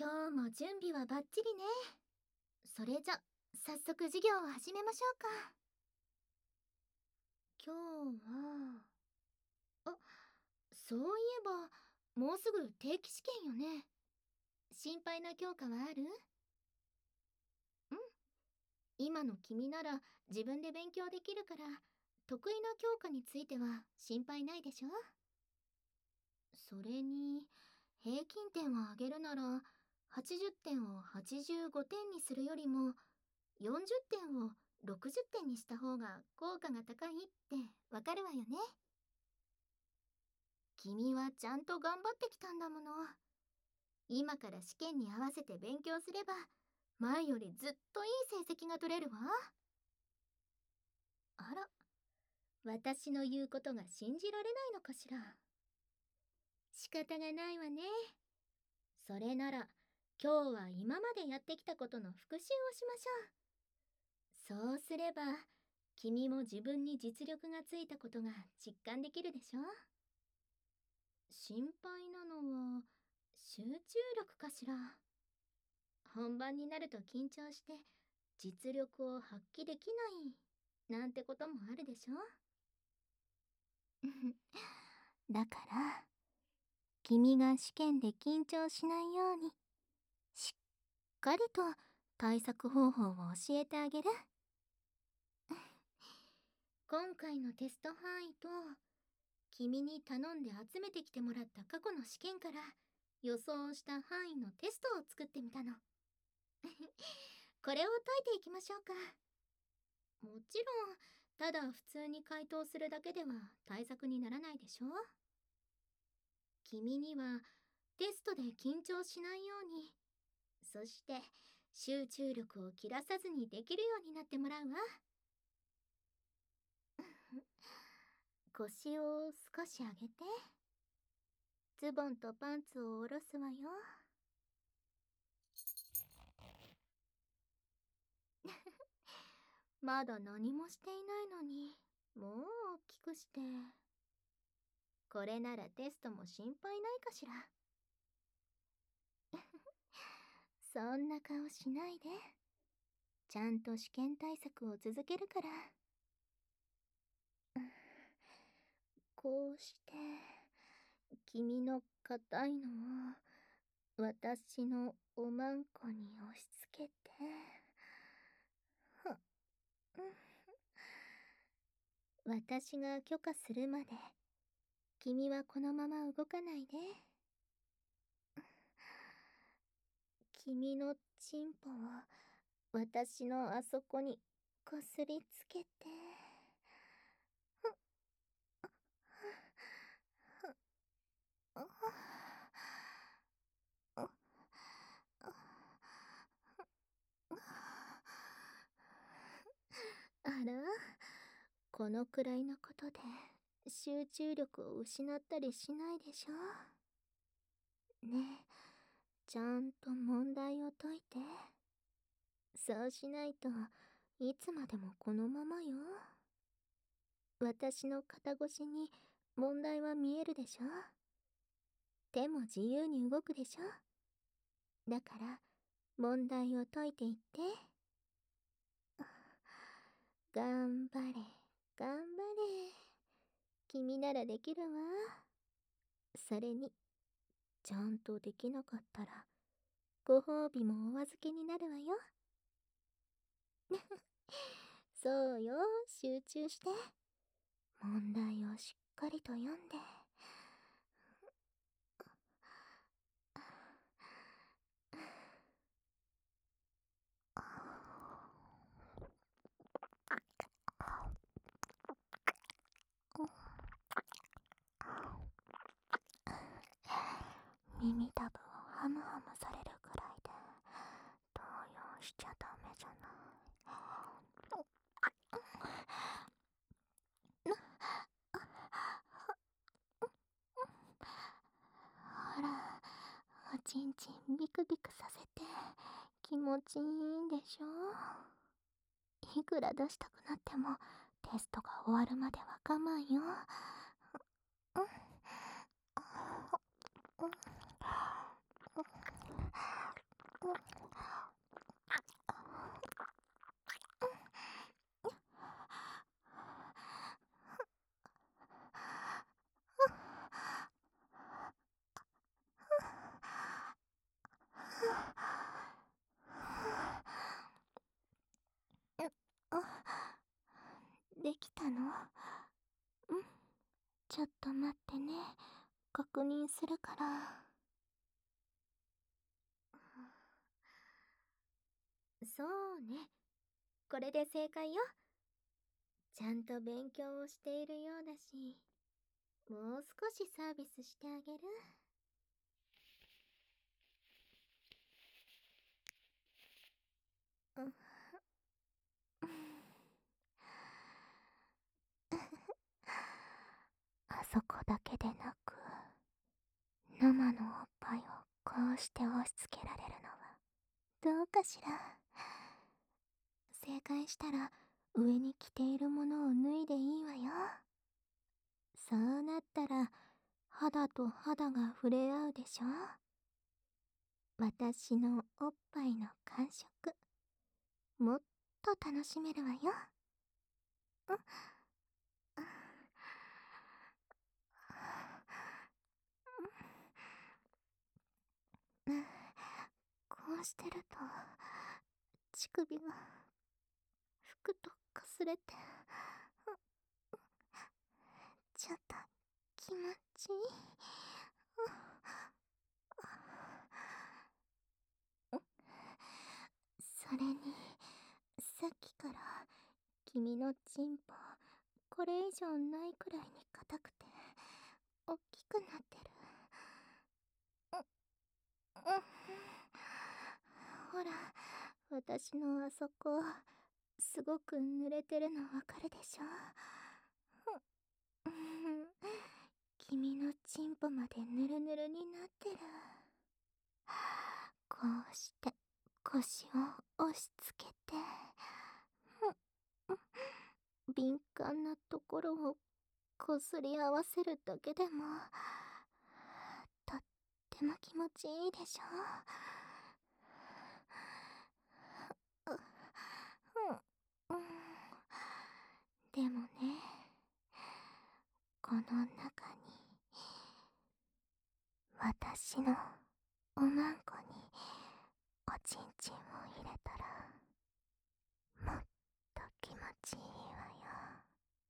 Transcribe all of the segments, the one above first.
今日も準備はバッチリね。それじゃ、早速授業を始めましょうか。今日は、あ、そういえば、もうすぐ定期試験よね。心配な教科はある？今の君なら自分で勉強できるから、得意な教科については心配ないでしょ？それに、平均点を上げるなら、80点を85点にするよりも、40点を60点にした方が効果が高いってわかるわよね。君はちゃんと頑張ってきたんだもの。今から試験に合わせて勉強すれば、前よりずっといい成績が取れるわ。あら、私の言うことが信じられないのかしら。仕方がないわね。それなら、今日は今までやってきたことの復習をしましょう。そうすれば、君も自分に実力がついたことが実感できるでしょ？心配なのは集中力かしら。本番になると緊張して実力を発揮できないなんてこともあるでしょ？だから君が試験で緊張しないようにしっかりと対策方法を教えてあげる。今回のテスト範囲と君に頼んで集めてきてもらった過去の試験から予想した範囲のテストを作ってみたの。これを解いていきましょうか。もちろん、ただ普通に回答するだけでは対策にならないでしょ？君にはテストで緊張しないように、そして集中力を切らさずにできるようになってもらうわ。腰を少し上げて、ズボンとパンツを下ろすわよ。まだ何もしていないのに、もう大きくして。これならテストも心配ないかしら。そんな顔しないで。ちゃんと試験対策を続けるから。こうして、君の硬いのを私のおまんこに押し付けて。私が許可するまで、君はこのまま動かないで。君のチンポを私のあそこにこすりつけて。あら、このくらいのことで集中力を失ったりしないでしょ？ねえ、ちゃんと問題を解いて。そうしないといつまでもこのままよ。私の肩越しに問題は見えるでしょ？手も自由に動くでしょ？だから問題を解いていって。頑張れ、頑張れ。君ならできるわ。それに、ちゃんとできなかったら、ご褒美もお預けになるわよ。そうよ、集中して。問題をしっかりと読んで。耳たぶをハムハムされるくらいで動揺しちゃダメじゃない。ほら、おちんちんビクビクさせて気持ちいいんでしょ？いくら出したくなってもテストが終わるまでは我慢よ。 できたの？ちょっと待ってね。確認するから。そうね。これで正解よ。ちゃんと勉強をしているようだし、もう少しサービスしてあげる。あそこだけでなく、生のおっぱいをこうして押し付けられるのはどうかしら。正解したら上に着ているものを脱いでいいわよ。そうなったら肌と肌が触れ合うでしょ。私のおっぱいの感触、もっと楽しめるわよ。こうしてると乳首がふくとかすれて、ちょっと気持ちいい。それにさっきから君のチンポ、これ以上ないくらいに硬くて大きくなってる。ほら、私のあそこすごく濡れてるのわかるでしょ。君のチンポまでヌルヌルになってる。こうして腰を押し付けて、敏感なところをこすり合わせるだけでもとっても気持ちいいでしょ。でもね、この中に私のおまんこにおちんちんを入れたらもっと気持ちいいわよ。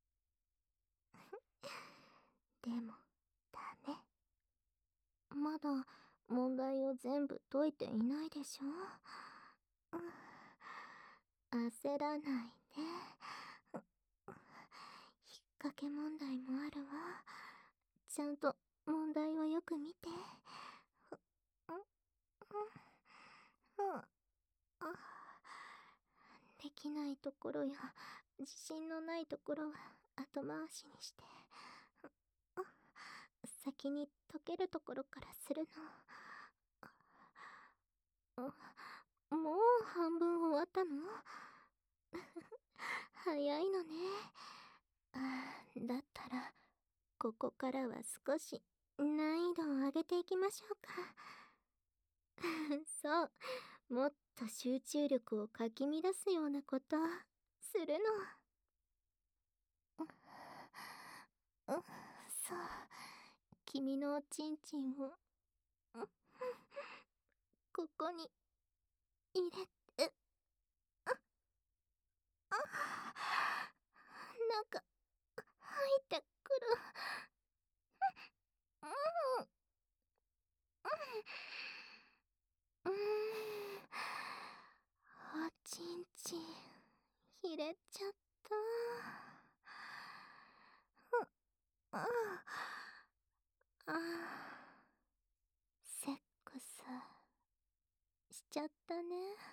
でもダメ。まだ問題を全部解いていないでしょ。焦らないで。引っ掛け問題もあるわ。ちゃんと問題をよく見て。できないところや自信のないところは後回しにして、先に解けるところからするの。もう半分終わったの？早いのね。だったらここからは少し難易度を上げていきましょうか。そう、もっと集中力をかき乱すようなことするの。そう、君のおちんちんをここに入れて、なんか入ってくる。おちんちん入れちゃった。セックスしちゃったね。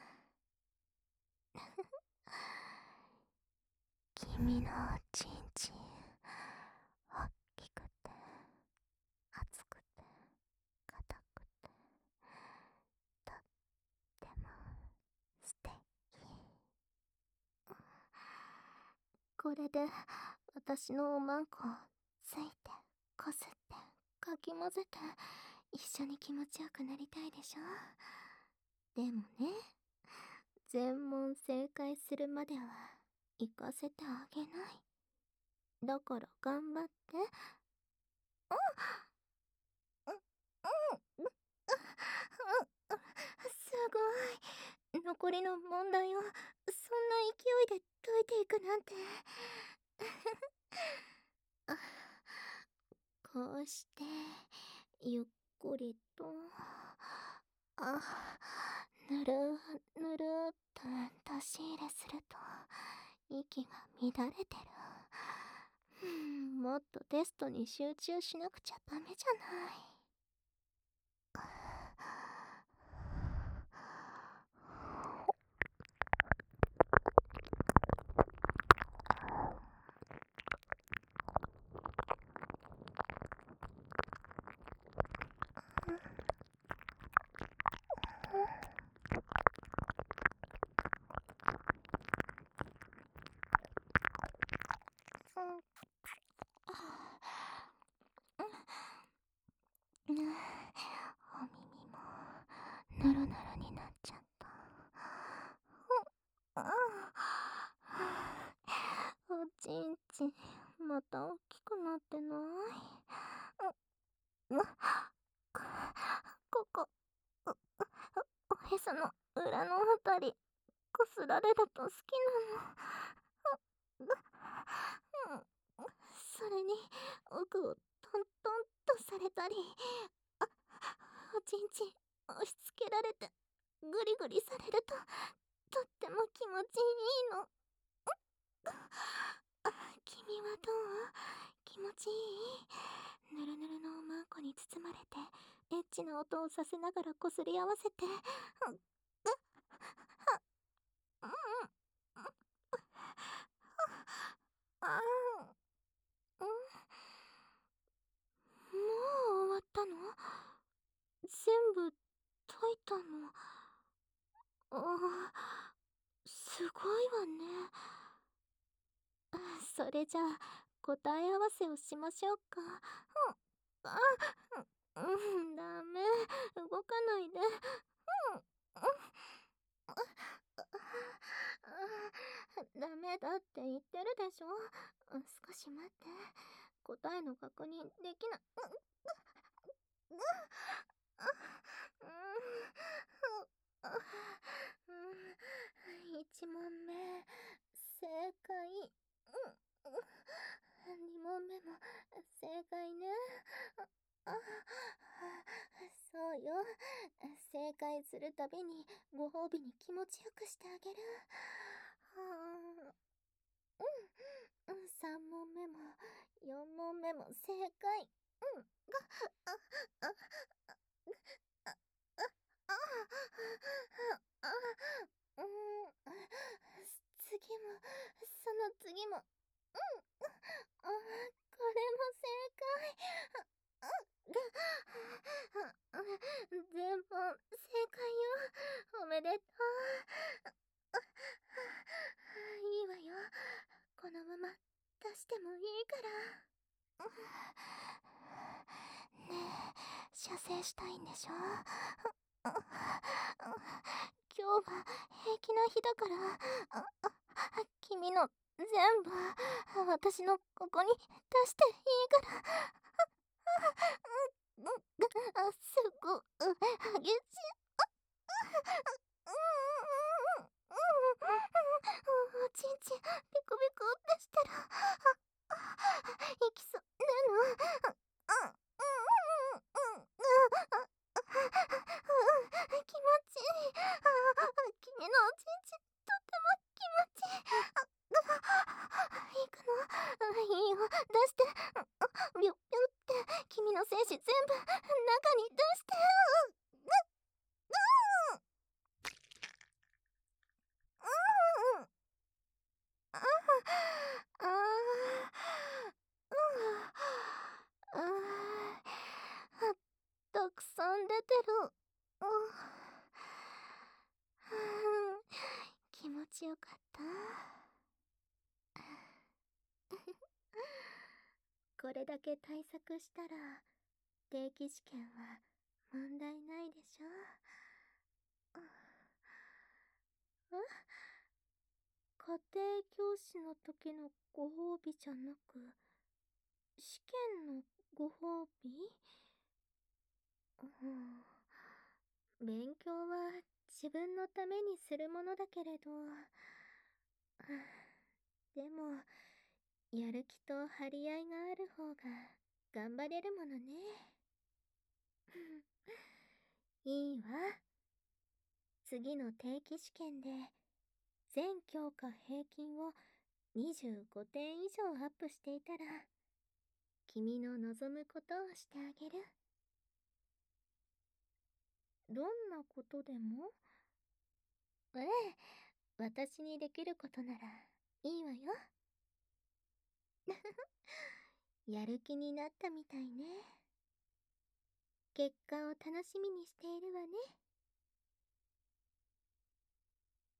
君のおちんちんおっきくて熱くて硬くてとっても素敵。これで私のおまんこをついてこすってかき混ぜて一緒に気持ちよくなりたいでしょ。 でもね、全問正解するまでは行かせてあげない。だから頑張って。すごい。残りの問題をそんな勢いで解いていくなんて。こうしてゆっくりと、あ、ぬるぬるっと出し入れすると息が乱れてる。もっとテストに集中しなくちゃダメじゃない。お耳もぬるぬるになっちゃった。おちんちんまた大きくなってない？ここ、おへその裏のあたりこすられると好きなの。それに奥をトントンとされたり、おちんちん押し付けられてグリグリされるととっても気持ちいいの。君はどう？気持ちいい？ぬるぬるのおまんこに包まれてエッチな音をさせながらこすり合わせて、あー、もう終わったの？全部解いたの？すごいわね。それじゃあ答え合わせをしましょうか。あ、ダメ。動かないで。ダメだって言ってるでしょ。少し待って。答えの確認できな。1問目正解。2問目も正解ね。そうよ。正解するたびにご褒美に気持ちよくしてあげる。3問目も4問目も正解。次もその次も、これも正解。全問正解よ。おめでとう。いいわよ。このまま出してもいいから。ねえ、射精したいんでしょ？今日は平気な日だから、君の全部私のここに出していいから。すご激しい。おちんちんピコピコってしてる。いきそうなの。気持ちいい。君のおちんちんとっても気持ちいい。行くの？いいよ、出して。ビュッビュって君の精子全部中に出して。たくさん出てる。気持ちよかった。これだけ対策したら定期試験は問題ないでしょ。 家庭教師の時のご褒美じゃなく、試験のご褒美？勉強は自分のためにするものだけれど、でも、やる気と張り合いがある方が頑張れるものね。いいわ。次の定期試験で全教科平均を25点以上アップしていたら、君の望むことをしてあげる。どんなことでも？ええ、私にできることならいいわよ。やる気になったみたいね。結果を楽しみにしているわね。